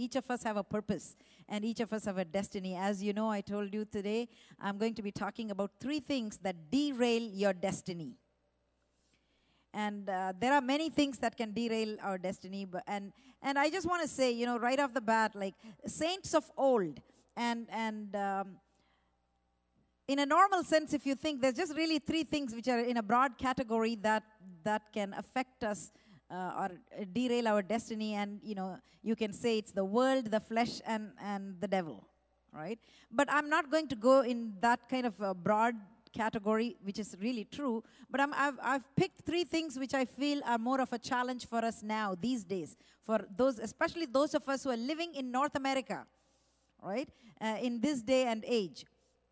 each of us have a purpose, and each of us have a destiny. As you know, I told you today, I'm going to be talking about 3 things that derail your destiny. And there are many things that can derail our destiny. And I just want to say, you know, right off the bat, like saints of old, and in a normal sense, if you think, there's just really 3 things which are in a broad category that can affect us or derail our destiny. And, you know, you can say it's the world, the flesh, and the devil, right? But I'm not going to go in that kind of a broad category, which is really true. But I've picked 3 things which I feel are more of a challenge for us now, these days, for those, especially those of us who are living in North America, right, in this day and age.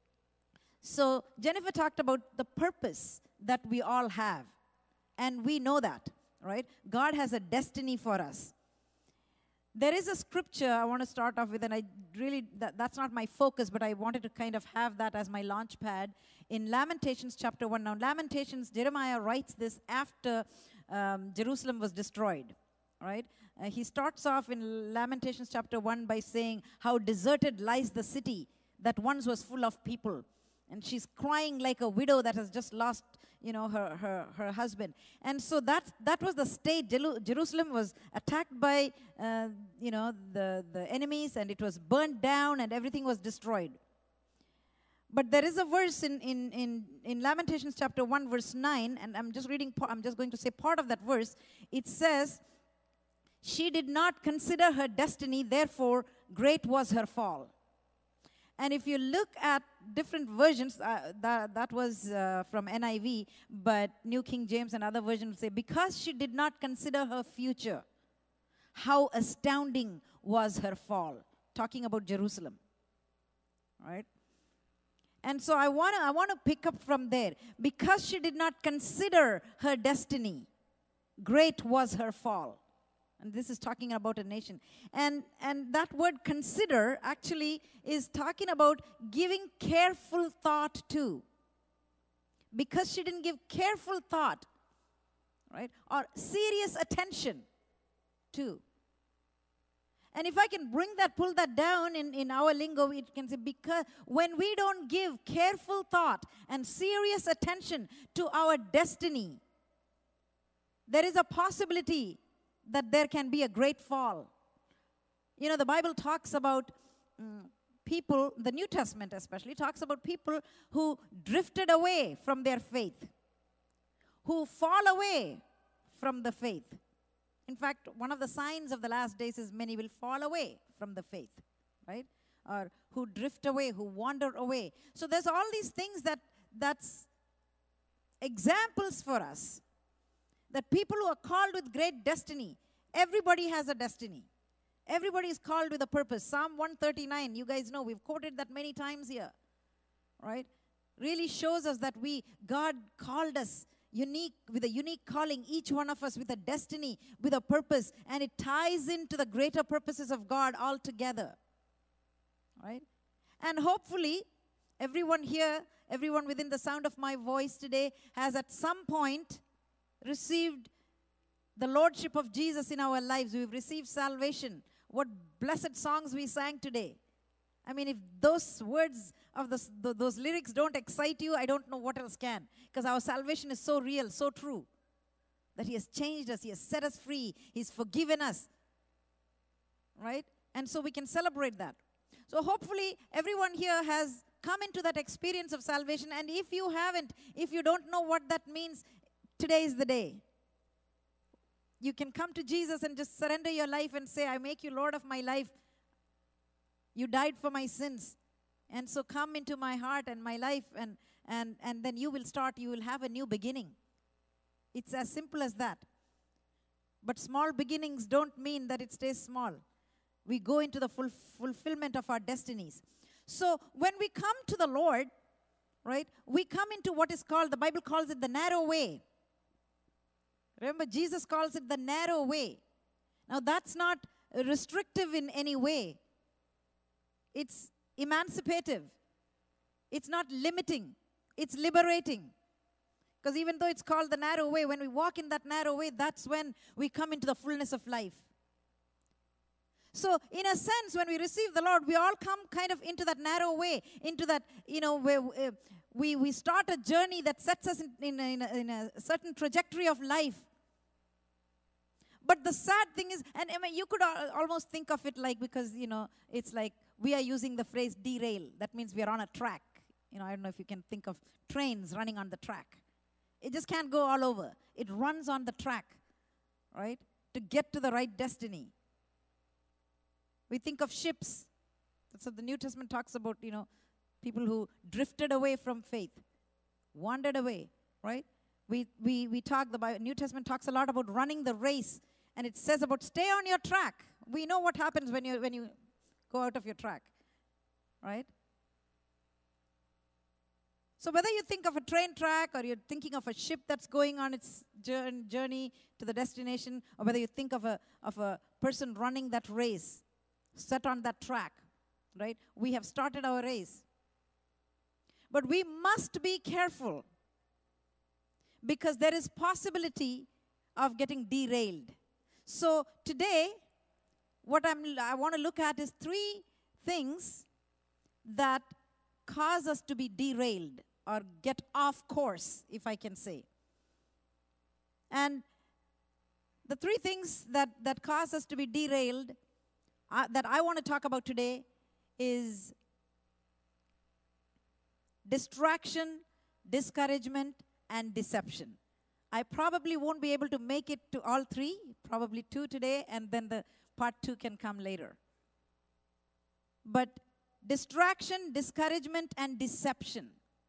So Jennifer talked about the purpose that we all have, and we know that, right? God has a destiny for us. There is a scripture I want to start off with, and I really, that's not my focus, but I wanted to kind of have that as my launch pad. In Lamentations chapter 1, now Lamentations, Jeremiah writes this after Jerusalem was destroyed, right? He starts off in Lamentations chapter 1 by saying, how deserted lies the city that once was full of people. And she's crying like a widow that has just lost, you know, her husband. And so that was the state. Jerusalem was attacked by, you know, the enemies, and it was burned down, and everything was destroyed. But there is a verse in Lamentations chapter 1, verse 9, and I'm just going to say part of that verse. It says, she did not consider her destiny, therefore great was her fall. And if you look at different versions, that was from NIV, but New King James and other versions say, because she did not consider her future, how astounding was her fall. Talking about Jerusalem, right? And so I want to pick up from there. Because she did not consider her destiny, great was her fall. And this is talking about a nation. And that word consider actually is talking about giving careful thought to. Because she didn't give careful thought, right, or serious attention to. And if I can pull that down in our lingo, it can say, because when we don't give careful thought and serious attention to our destiny, there is a possibility that there can be a great fall. You know, the Bible talks about people, the New Testament especially, talks about people who drifted away from their faith, who fall away from the faith. In fact, one of the signs of the last days is many will fall away from the faith, right? Or who drift away, who wander away. So there's all these things that's examples for us. That people who are called with great destiny, everybody has a destiny. Everybody is called with a purpose. Psalm 139, you guys know, we've quoted that many times here, right? Really shows us that God called us with a unique calling, each one of us with a destiny, with a purpose, and it ties into the greater purposes of God altogether, right? And hopefully, everyone here, everyone within the sound of my voice today has at some point received the Lordship of Jesus in our lives. We've received salvation. What blessed songs we sang today. I mean, if those words of those lyrics don't excite you, I don't know what else can. Because our salvation is so real, so true. That He has changed us. He has set us free. He's forgiven us. Right? And so we can celebrate that. So hopefully everyone here has come into that experience of salvation. And if you haven't, if you don't know what that means, today is the day. You can come to Jesus and just surrender your life and say, I make you Lord of my life. You died for my sins. And so come into my heart and my life, and then you will have a new beginning. It's as simple as that. But small beginnings don't mean that it stays small. We go into the fulfillment of our destinies. So when we come to the Lord, right, we come into what is called, the Bible calls it the narrow way. Remember, Jesus calls it the narrow way. Now, that's not restrictive in any way. It's emancipative. It's not limiting. It's liberating. Because even though it's called the narrow way, when we walk in that narrow way, that's when we come into the fullness of life. So, in a sense, when we receive the Lord, we all come kind of into that narrow way, into that, where we start a journey that sets us in a certain trajectory of life. But the sad thing is, and I mean, you could almost think of it like, because, it's like we are using the phrase derail. That means we are on a track. I don't know if you can think of trains running on the track. It just can't go all over. It runs on the track, right, to get to the right destiny. We think of ships. That's what the New Testament talks about, people who drifted away from faith, wandered away, right? We talk, the New Testament talks a lot about running the race, and it says about stay on your track. We know what happens when you go out of your track, right? So whether you think of a train track, or you're thinking of a ship that's going on its journey to the destination, or whether you think of a person running that race, set on that track, right? We have started our race. But we must be careful, because there is possibility of getting derailed. So today, what I want to look at is 3 things that cause us to be derailed or get off course, if I can say. And the 3 things that cause us to be derailed that I want to talk about today is distraction, discouragement, and deception. I probably won't be able to make it to all 3, probably 2 today, and then the part 2 can come later. But distraction, discouragement, and deception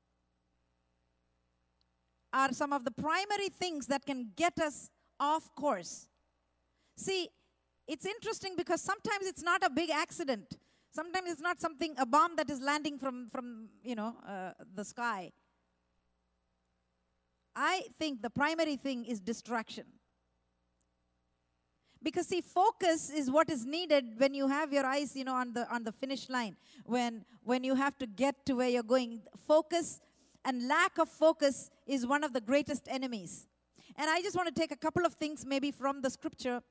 are some of the primary things that can get us off course. See, it's interesting because sometimes it's not a big accident. Sometimes it's not a bomb that is landing from the sky. I think the primary thing is distraction. Because see, focus is what is needed when you have your eyes, on the finish line. When you have to get to where you're going. Focus and lack of focus is one of the greatest enemies. And I just want to take a couple of things maybe from the scripture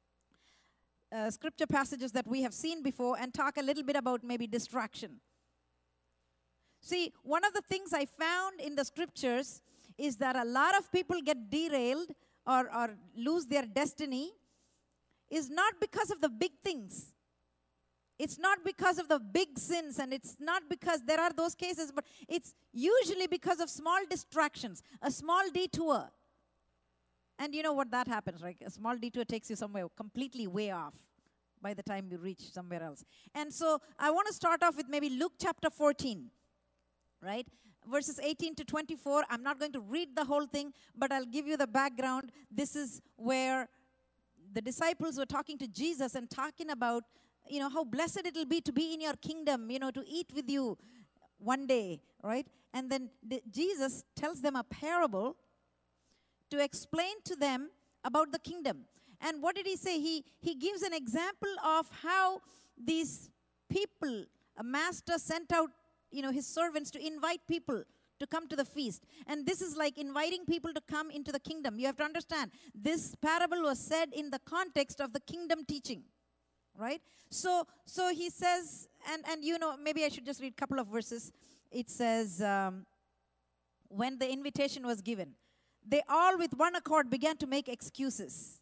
passages that we have seen before, and talk a little bit about maybe distraction. See, one of the things I found in the scriptures is that a lot of people get derailed or lose their destiny is not because of the big things. It's not because of the big sins, and it's not because there are those cases, but it's usually because of small distractions, a small detour. And you know what that happens, right? A small detour takes you somewhere completely way off by the time you reach somewhere else. And so I want to start off with maybe Luke chapter 14, right? Verses 18 to 24. I'm not going to read the whole thing, but I'll give you the background. This is where the disciples were talking to Jesus and talking about, how blessed it will be to be in your kingdom, to eat with you one day, right? And then Jesus tells them a parable to explain to them about the kingdom. And what did he say? He gives an example of how these people, a master sent out, his servants to invite people to come to the feast. And this is like inviting people to come into the kingdom. You have to understand, this parable was said in the context of the kingdom teaching, right? So he says, and maybe I should just read a couple of verses. It says, when the invitation was given, they all with one accord began to make excuses.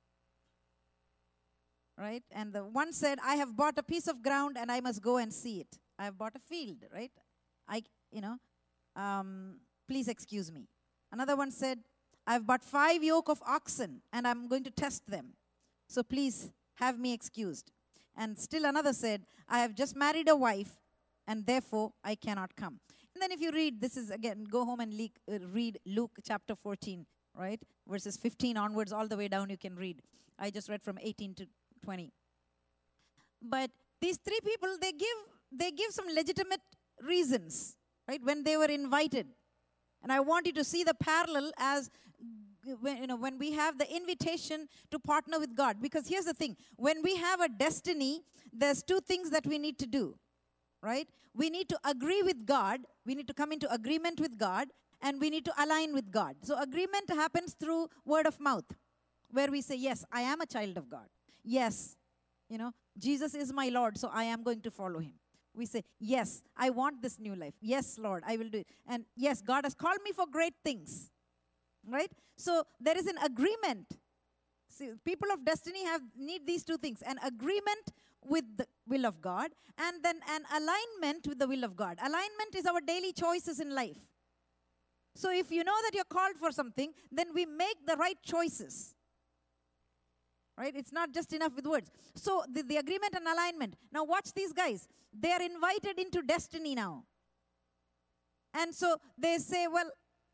Right? And the one said, I have bought a piece of ground and I must go and see it. I have bought a field, right? Please excuse me. Another one said, I've bought 5 yoke of oxen and I'm going to test them. So please have me excused. And still another said, I have just married a wife and therefore I cannot come. And then if you read, this is again, go home and read Luke chapter 14, right? Verses 15 onwards, all the way down you can read. I just read from 18 to 20. But these 3 people, they give some legitimate reasons, right? When they were invited. And I want you to see the parallel as when we have the invitation to partner with God. Because here's the thing. When we have a destiny, there's 2 things that we need to do. Right? We need to agree with God. We need to come into agreement with God. And we need to align with God. So agreement happens through word of mouth. Where we say, yes, I am a child of God. Yes, Jesus is my Lord, so I am going to follow him. We say, yes, I want this new life. Yes, Lord, I will do it. And yes, God has called me for great things. Right? So there is an agreement. See, people of destiny need these two things: an agreement with the will of God, and then an alignment with the will of God. Alignment is our daily choices in life. So if you know that you're called for something, then we make the right choices. Right? It's not just enough with words. So the agreement and alignment. Now watch these guys. They are invited into destiny now. And so they say, well,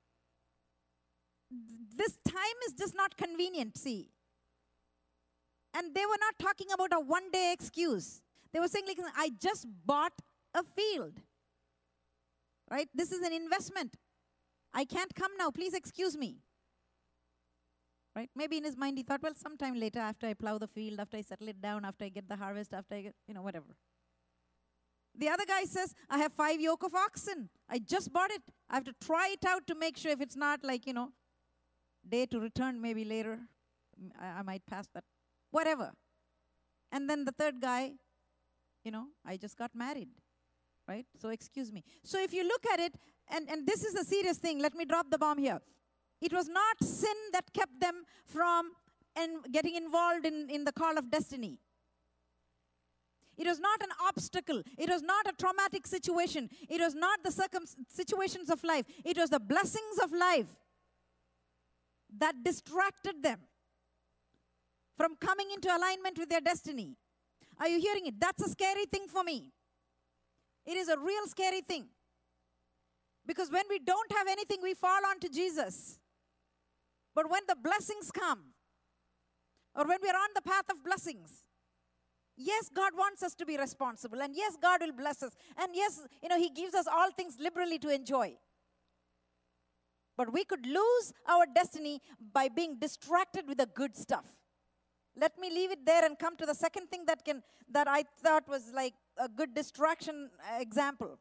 this time is just not convenient, see. And they were not talking about a one-day excuse. They were saying, like, I just bought a field. Right? This is an investment. I can't come now. Please excuse me. Right? Maybe in his mind he thought, well, sometime later, after I plow the field, after I settle it down, after I get the harvest, after I get, whatever. The other guy says, I have 5 yoke of oxen. I just bought it. I have to try it out to make sure if it's not like, day to return maybe later. I might pass that. Whatever. And then the third guy, I just got married. Right? So excuse me. So if you look at it, and this is a serious thing, let me drop the bomb here. It was not sin that kept them from getting involved in the call of destiny. It was not an obstacle. It was not a traumatic situation. It was not the situations of life. It was the blessings of life that distracted them from coming into alignment with their destiny. Are you hearing it? That's a scary thing for me. It is a real scary thing. Because when we don't have anything, we fall onto Jesus. But when the blessings come, or when we are on the path of blessings, yes, God wants us to be responsible. And yes, God will bless us. And yes, He gives us all things liberally to enjoy. But we could lose our destiny by being distracted with the good stuff. Let me leave it there and come to the second thing that I thought was like a good distraction example.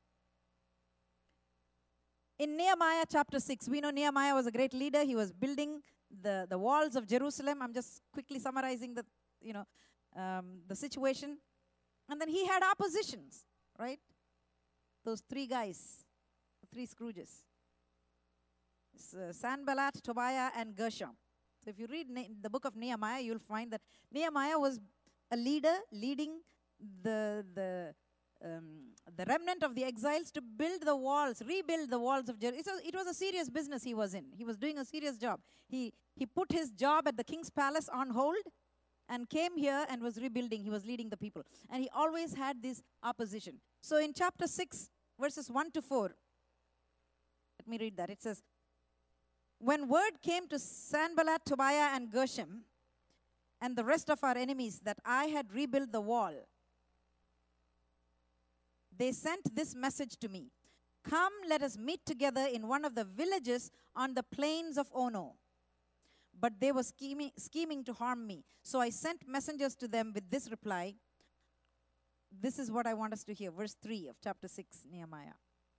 In Nehemiah chapter 6, we know Nehemiah was a great leader. He was building the walls of Jerusalem. I'm just quickly summarizing the situation. And then he had oppositions, right? Those 3 guys, 3 Scrooges. Sanballat, Tobiah, and Gershom. So if you read the book of Nehemiah, you'll find that Nehemiah was a leader leading the remnant of the exiles to build the walls, rebuild the walls of Jerusalem. It was a serious business he was in. He was doing a serious job. He put his job at the king's palace on hold and came here and was rebuilding. He was leading the people. And he always had this opposition. So in chapter 6, verses 1 to 4, let me read that. It says, when word came to Sanballat, Tobiah, and Gershom, and the rest of our enemies that I had rebuilt the wall, they sent this message to me. Come, let us meet together in one of the villages on the plains of Ono. But they were scheming to harm me. So I sent messengers to them with this reply. This is what I want us to hear. Verse 3 of chapter 6, Nehemiah.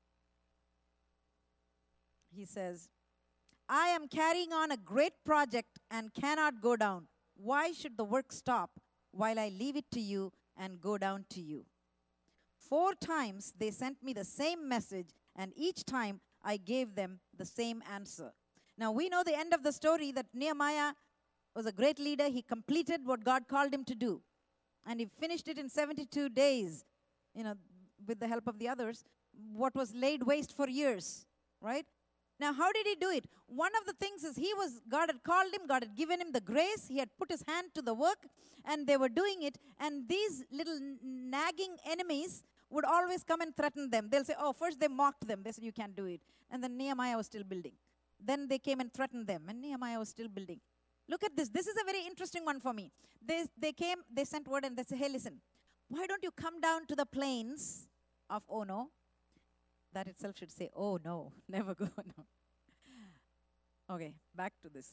He says, I am carrying on a great project and cannot go down. Why should the work stop while I leave it to you and go down to you? 4 times they sent me the same message, and each time I gave them the same answer. Now we know the end of the story, that Nehemiah was a great leader. He completed what God called him to do. And he finished it in 72 days, with the help of the others, what was laid waste for years, right? Now, how did he do it? One of the things is God had called him, God had given him the grace, he had put his hand to the work, and they were doing it. And these little nagging enemies would always come and threaten them. They'll say, first they mocked them. They said, you can't do it. And then Nehemiah was still building. Then they came and threatened them, and Nehemiah was still building. Look at this. This is a very interesting one for me. They sent word and they said, hey, listen, why don't you come down to the plains of Ono? That itself should say, oh, no, never go. No. Okay, back to this.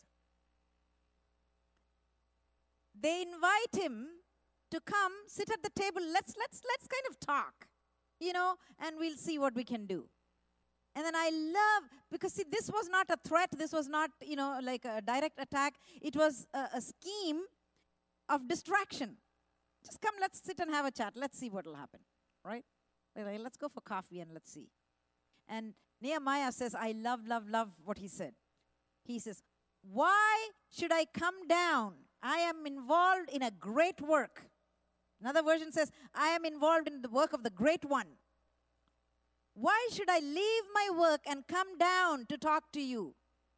They invite him to come, sit at the table. Let's kind of talk, and we'll see what we can do. And then I love, because see, this was not a threat. This was not, like a direct attack. It was a scheme of distraction. Just come, let's sit and have a chat. Let's see what will happen, right? Like, let's go for coffee and let's see. And Nehemiah says, I love what he said. He says, why should I come down? I am involved in a great work. Another version says, I am involved in the work of the great one. Why should I leave my work and come down to talk to you?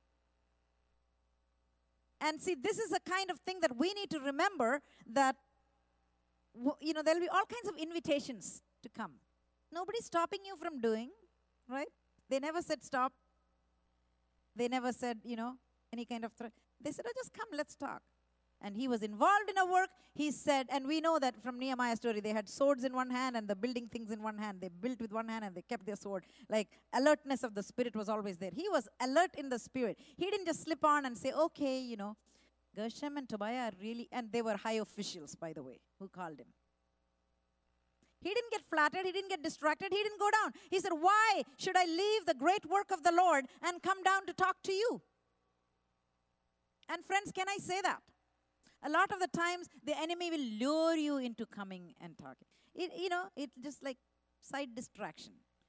And see, this is a kind of thing that we need to remember, that, you know, there'll be all kinds of invitations to come. Nobody's stopping you from doing, right? They never said stop. They never said, you know, any kind of threat. They said, oh, just come, let's talk. And he was involved in a work. He said, and we know that from Nehemiah's story, they had swords in one hand and the building things in one hand. They built with one hand and they kept their sword. Like, alertness of the spirit was always there. He was alert in the spirit. He didn't just slip on and say, okay, you know, Gershom and Tobiah are really, and they were high officials, by the way, who called him. He didn't get flattered. He didn't get distracted. He didn't go down. He said, why should I leave the great work of the Lord and come down to talk to you? And friends, can I say that? A lot of the times, the enemy will lure you into coming and talking. It's just like side distraction.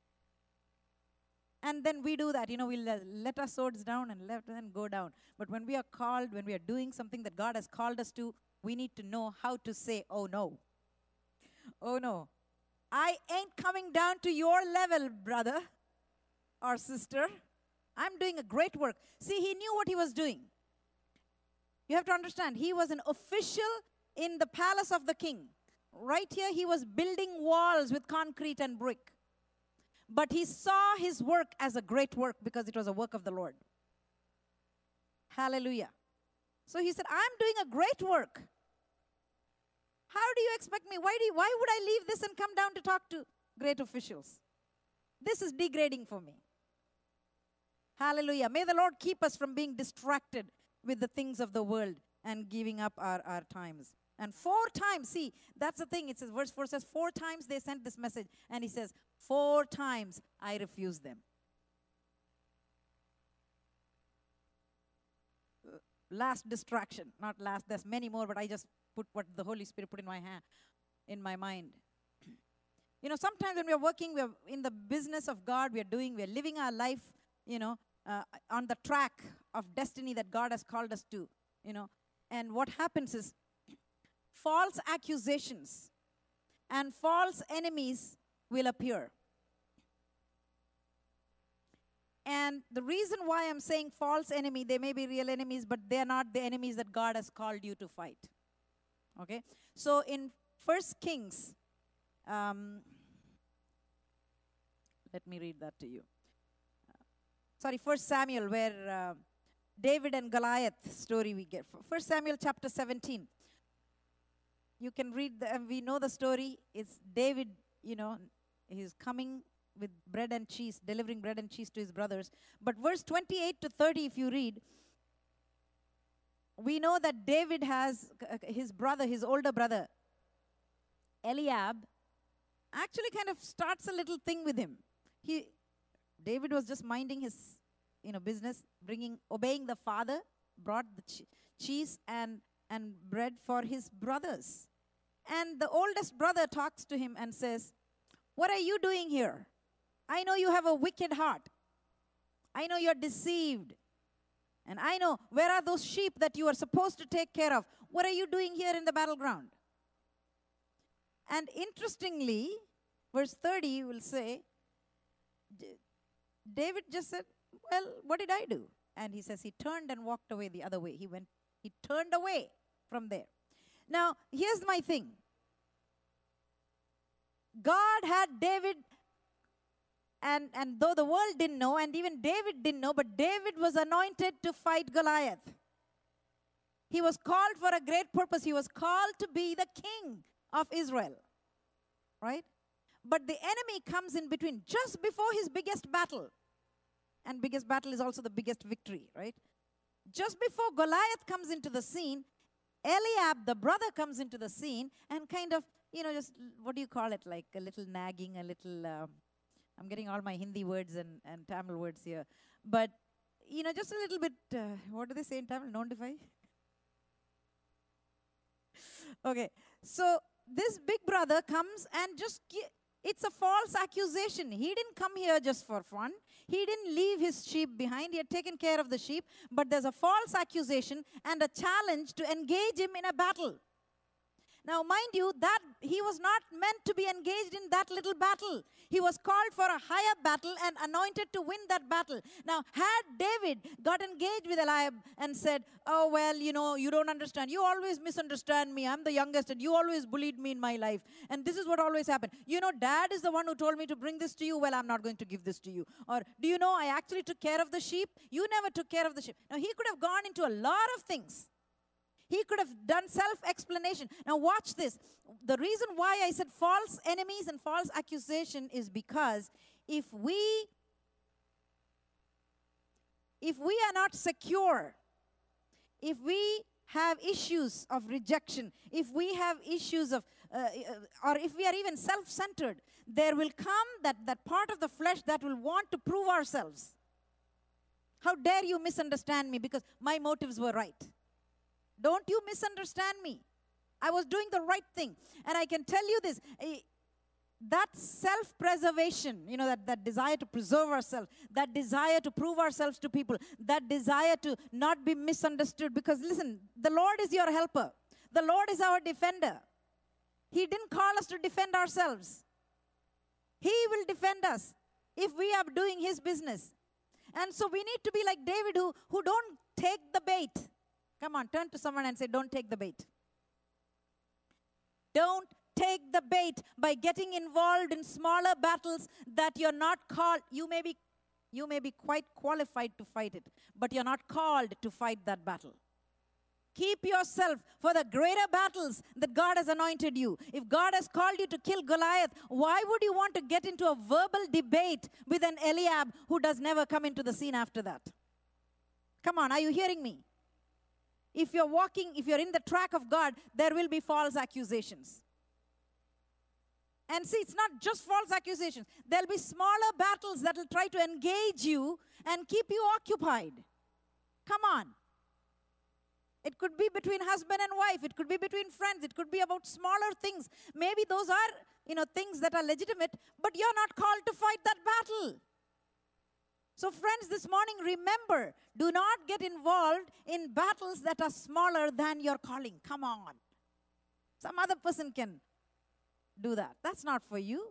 And then we do that. We'll let our swords down and then go down. But when we are called, when we are doing something that God has called us to, we need to know how to say, oh no. Oh no. I ain't coming down to your level, brother or sister. I'm doing a great work. See, he knew what he was doing. You have to understand, he was an official in the palace of the king. Right here, he was building walls with concrete and brick. But he saw his work as a great work because it was a work of the Lord. Hallelujah. So he said, I'm doing a great work. How do you expect me? Why would I leave this and come down to talk to great officials? This is degrading for me. Hallelujah. May the Lord keep us from being distracted with the things of the world and giving up our times. And 4 times, see, that's the thing. It says, verse 4 says, 4 times they sent this message. And he says, 4 times I refused them. Last distraction, not last, there's many more, but I just put what the Holy Spirit put in my mind. Sometimes when we are working, we are in the business of God, we are living our life, on the track of destiny that God has called us to, And what happens is false accusations and false enemies will appear. And the reason why I'm saying false enemy, they may be real enemies, but they're not the enemies that God has called you to fight. Okay? So in 1 Kings, let me read that to you. 1 Samuel, where David and Goliath story we get. 1 Samuel chapter 17. You can read, we know the story. It's David, he's coming with bread and cheese, delivering bread and cheese to his brothers. But verse 28 to 30, if you read, we know that David has his brother, his older brother, Eliab, actually kind of starts a little thing with him. David was just minding his, business, obeying the father, brought the cheese and bread for his brothers. And the oldest brother talks to him and says, what are you doing here? I know you have a wicked heart. I know you're deceived. And I know, where are those sheep that you are supposed to take care of? What are you doing here in the battleground? And interestingly, verse 30 will say, David just said, well, what did I do? And he says he turned and walked away the other way. He turned away from there. Now, here's my thing. God had David, and though the world didn't know, and even David didn't know, but David was anointed to fight Goliath. He was called for a great purpose. He was called to be the king of Israel. Right? But the enemy comes in between just before his biggest battle. And biggest battle is also the biggest victory, right? Just before Goliath comes into the scene, Eliab, the brother, comes into the scene and kind of, just, what do you call it? Like a little nagging, a little, I'm getting all my Hindi words and Tamil words here. But, just a little bit, what do they say in Tamil? Notify? Okay, so this big brother comes and it's a false accusation. He didn't come here just for fun. He didn't leave his sheep behind. He had taken care of the sheep. But there's a false accusation and a challenge to engage him in a battle. Now, mind you, that he was not meant to be engaged in that little battle. He was called for a higher battle and anointed to win that battle. Now, had David got engaged with Eliab and said, oh, well, you don't understand. You always misunderstand me. I'm the youngest and you always bullied me in my life. And this is what always happened. Dad is the one who told me to bring this to you. Well, I'm not going to give this to you. Or, do you know, I actually took care of the sheep. You never took care of the sheep. Now, he could have gone into a lot of things. He could have done self-explanation. Now watch this. The reason why I said false enemies and false accusation is because if we are not secure, if we have issues of rejection, if we have issues of, or if we are even self-centered, there will come that part of the flesh that will want to prove ourselves. How dare you misunderstand me because my motives were right. Don't you misunderstand me. I was doing the right thing. And I can tell you this, that self-preservation, that desire to preserve ourselves, that desire to prove ourselves to people, that desire to not be misunderstood. Because listen, the Lord is your helper. The Lord is our defender. He didn't call us to defend ourselves. He will defend us if we are doing His business. And so we need to be like David who don't take the bait. Come on, turn to someone and say, don't take the bait. Don't take the bait by getting involved in smaller battles that you're not called. You may be quite qualified to fight it, but you're not called to fight that battle. Keep yourself for the greater battles that God has anointed you. If God has called you to kill Goliath, why would you want to get into a verbal debate with an Eliab who does never come into the scene after that? Come on, are you hearing me? If you're in the track of God, there will be false accusations. And see, it's not just false accusations. There'll be smaller battles that will try to engage you and keep you occupied. Come on. It could be between husband and wife. It could be between friends. It could be about smaller things. Maybe those are, things that are legitimate, but you're not called to fight that battle. So friends, this morning, remember, do not get involved in battles that are smaller than your calling. Come on. Some other person can do that. That's not for you.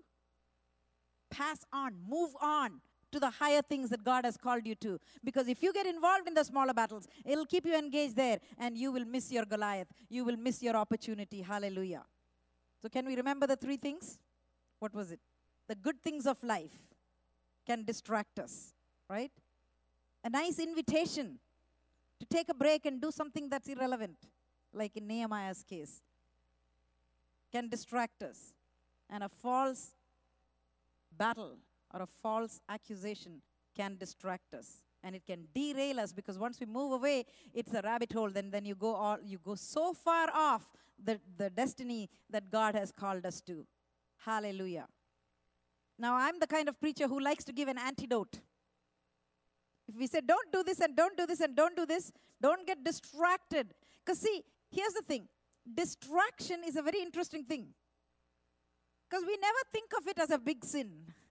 Pass on, move on to the higher things that God has called you to. Because if you get involved in the smaller battles, it'll keep you engaged there and you will miss your Goliath. You will miss your opportunity. Hallelujah. So can we remember the 3 things? What was it? The good things of life can distract us. Right? A nice invitation to take a break and do something that's irrelevant, like in Nehemiah's case, can distract us. And a false battle or a false accusation can distract us. And it can derail us because once we move away, it's a rabbit hole. Then you go so far off the destiny that God has called us to. Hallelujah. Now, I'm the kind of preacher who likes to give an antidote. If we say, don't do this and don't do this and don't do this, don't get distracted. Because see, here's the thing. Distraction is a very interesting thing. Because we never think of it as a big sin.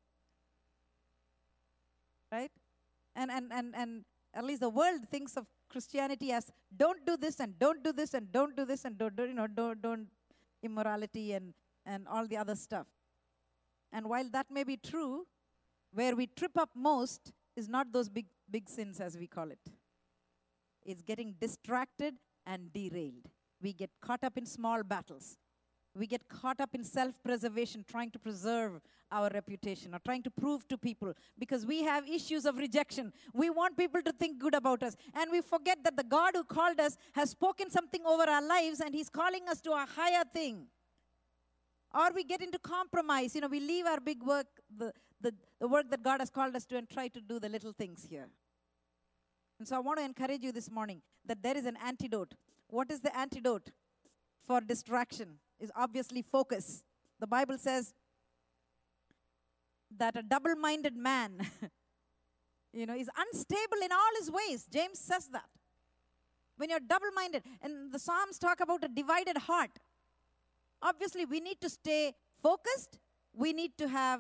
Right? And at least the world thinks of Christianity as don't do this and don't do this and don't do this and don't immorality and all the other stuff. And while that may be true, where we trip up most is not those big sins as we call it. It's getting distracted and derailed. We get caught up in small battles. We get caught up in self-preservation, trying to preserve our reputation or trying to prove to people because we have issues of rejection. We want people to think good about us. And we forget that the God who called us has spoken something over our lives and He's calling us to a higher thing. Or we get into compromise. We leave our big work, the work that God has called us to and try to do the little things here. And so I want to encourage you this morning that there is an antidote. What is the antidote for distraction? Is obviously focus. The Bible says that a double-minded man, is unstable in all his ways. James says that. When you're double-minded, and the Psalms talk about a divided heart. obviously we need to stay focused. We need to have,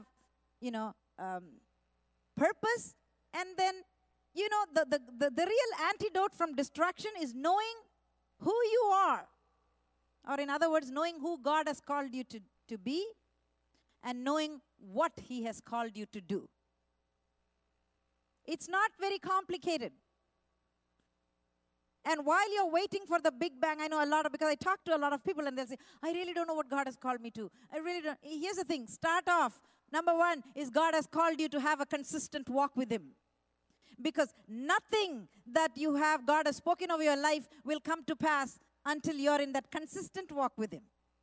purpose. And then, the real antidote from distraction is knowing who you are. Or in other words, knowing who God has called you to be and knowing what He has called you to do. It's not very complicated. And while you're waiting for the big bang, I know because I talk to a lot of people and they'll say, I really don't know what God has called me to. I really don't. Here's the thing, start off. Number one is God has called you to have a consistent walk with Him. Because nothing that God has spoken over your life will come to pass until you're in that consistent walk with Him.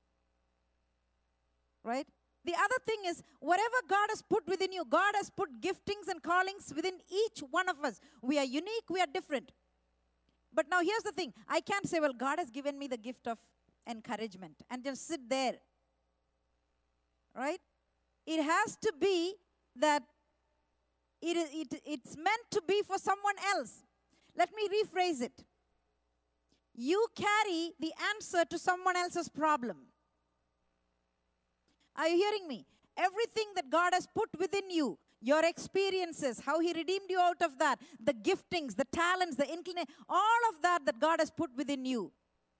Right? The other thing is, whatever God has put within you, God has put giftings and callings within each one of us. We are unique, we are different. But now here's the thing. I can't say, well, God has given me the gift of encouragement and just sit there. Right? It has to be that it's meant to be for someone else. Let me rephrase it. You carry the answer to someone else's problem. Are you hearing me? Everything that God has put within you, your experiences, how He redeemed you out of that, the giftings, the talents, the inclination, all of that God has put within you,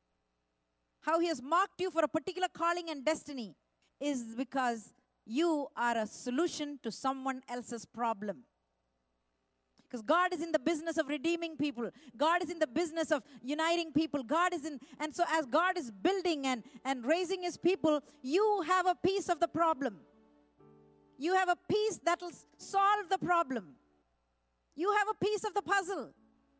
how He has marked you for a particular calling and destiny, is because you are a solution to someone else's problem. Because God is in the business of redeeming people. God is in the business of uniting people. And so as God is building and raising His people, you have a piece of the problem. You have a piece that will solve the problem. You have a piece of the puzzle.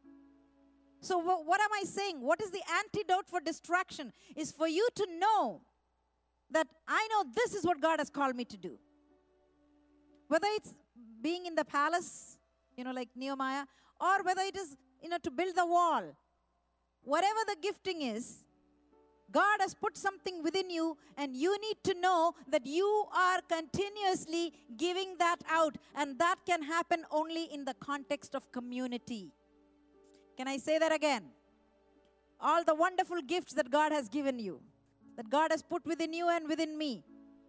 So what am I saying? What is the antidote for distraction? Is for you to know that I know this is what God has called me to do. Whether it's being in the palace, like Nehemiah, or whether it is, to build the wall. Whatever the gifting is, God has put something within you, and you need to know that you are continuously giving that out, and that can happen only in the context of community. Can I say that again? All the wonderful gifts that God has given you, that God has put within you and within me,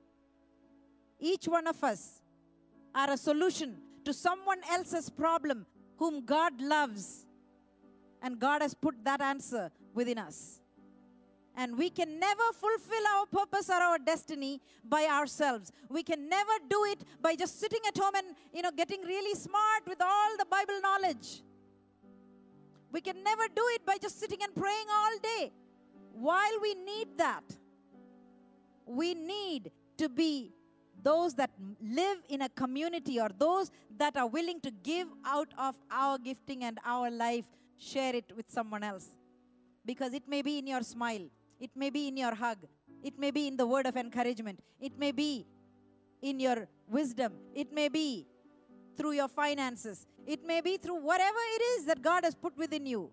each one of us are a solution to someone else's problem whom God loves. And God has put that answer within us. And we can never fulfill our purpose or our destiny by ourselves. We can never do it by just sitting at home and, getting really smart with all the Bible knowledge. We can never do it by just sitting and praying all day. While we need that, we need to be those that live in a community, or those that are willing to give out of our gifting and our life, share it with someone else. Because it may be in your smile, it may be in your hug, it may be in the word of encouragement, it may be in your wisdom, it may be through your finances, it may be through whatever it is that God has put within you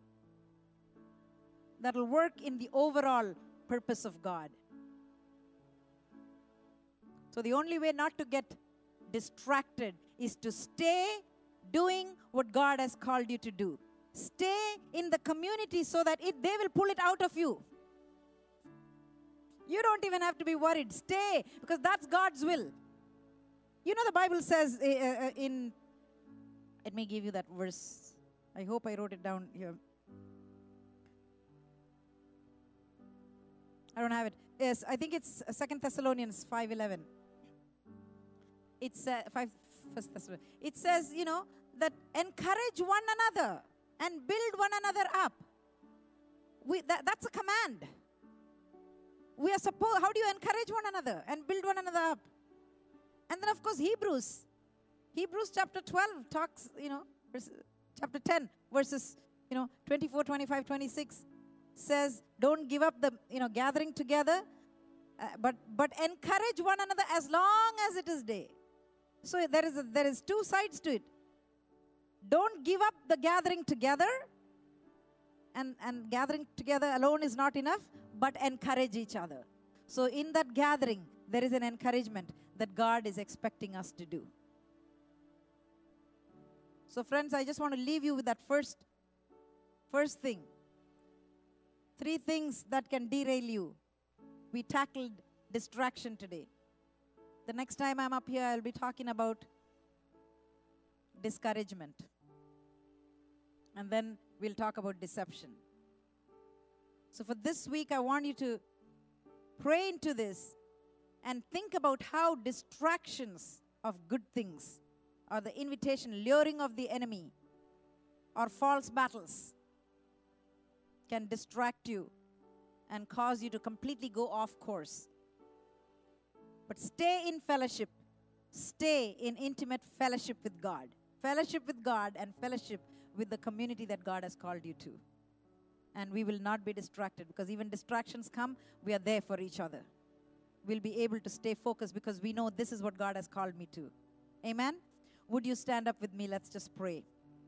that will work in the overall purpose of God. So the only way not to get distracted is to stay doing what God has called you to do. Stay in the community so that they will pull it out of you. You don't even have to be worried. Stay, because that's God's will. The Bible says let me give you that verse. I hope I wrote it down here. I don't have it. Yes, I think it's 2 Thessalonians 5:11. It's 5 Thessalonians. It says, that encourage one another and build one another up. That's a command. We are supposed, how do you encourage one another and build one another up? And then, of course, Hebrews chapter 12 talks, chapter 10, verses, 24, 25, 26 says, don't give up the, gathering together, but encourage one another as long as it is day. So there is two sides to it. Don't give up the gathering together, and gathering together alone is not enough, but encourage each other. So in that gathering, there is an encouragement that God is expecting us to do. So friends, I just want to leave you with that first thing. 3 things that can derail you. We tackled distraction today. The next time I'm up here, I'll be talking about discouragement. And then we'll talk about deception. So for this week, I want you to pray into this and think about how distractions of good things, or the invitation, luring of the enemy, or false battles can distract you and cause you to completely go off course. But stay in fellowship. Stay in intimate fellowship with God. Fellowship with God and fellowship with the community that God has called you to. And we will not be distracted, because even distractions come, we are there for each other. We'll be able to stay focused because we know this is what God has called me to. Amen? Would you stand up with me? Let's just pray.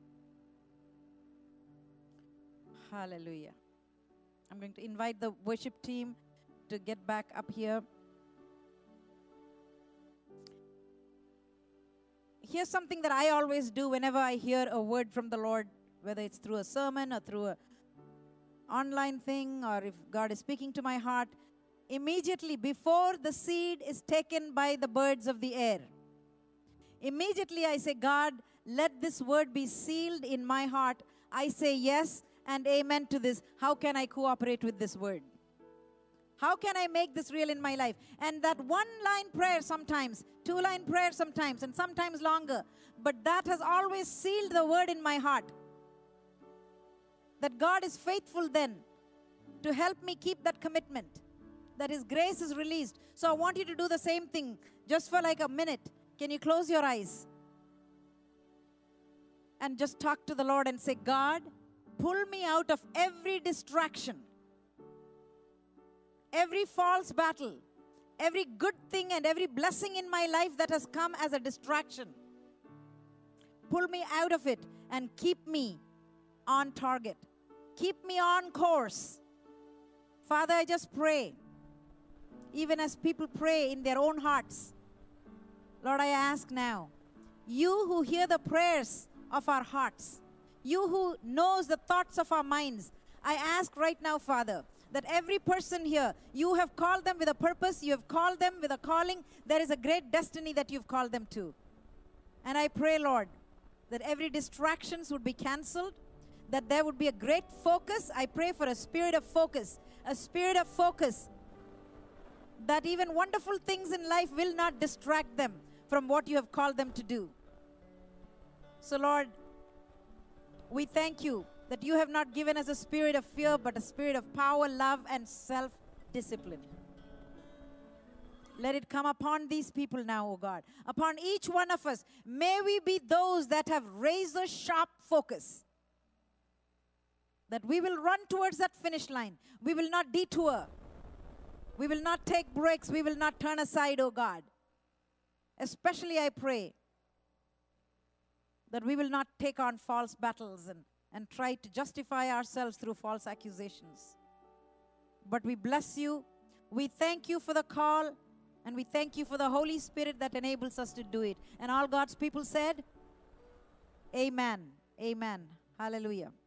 Hallelujah. I'm going to invite the worship team to get back up here. Here's something that I always do whenever I hear a word from the Lord, whether it's through a sermon or through an online thing, or if God is speaking to my heart. Immediately before the seed is taken by the birds of the air, immediately I say, God, let this word be sealed in my heart. I say yes and amen to this. How can I cooperate with this word? How can I make this real in my life? And that one-line prayer sometimes, two-line prayer sometimes, and sometimes longer. But that has always sealed the word in my heart. That God is faithful then to help me keep that commitment. That His grace is released. So I want you to do the same thing just for like a minute. Can you close your eyes? And just talk to the Lord and say, God, pull me out of every distraction, every false battle, every good thing and every blessing in my life that has come as a distraction. Pull me out of it and keep me on target. Keep me on course. Father, I just pray, even as people pray in their own hearts, Lord, I ask now, you who hear the prayers of our hearts, you who knows the thoughts of our minds, I ask right now, Father, that every person here, you have called them with a purpose, you have called them with a calling. There is a great destiny that you've called them to. And I pray, Lord, that every distractions would be canceled, that there would be a great focus. I pray for a spirit of focus, that even wonderful things in life will not distract them from what you have called them to do. So, Lord, we thank you that you have not given us a spirit of fear, but a spirit of power, love, and self-discipline. Let it come upon these people now, O God. Upon each one of us, may we be those that have razor-sharp focus. That we will run towards that finish line. We will not detour. We will not take breaks. We will not turn aside, O God. Especially I pray that we will not take on false battles and try to justify ourselves through false accusations. But we bless you. We thank you for the call, and we thank you for the Holy Spirit that enables us to do it. And all God's people said, Amen. Amen. Hallelujah.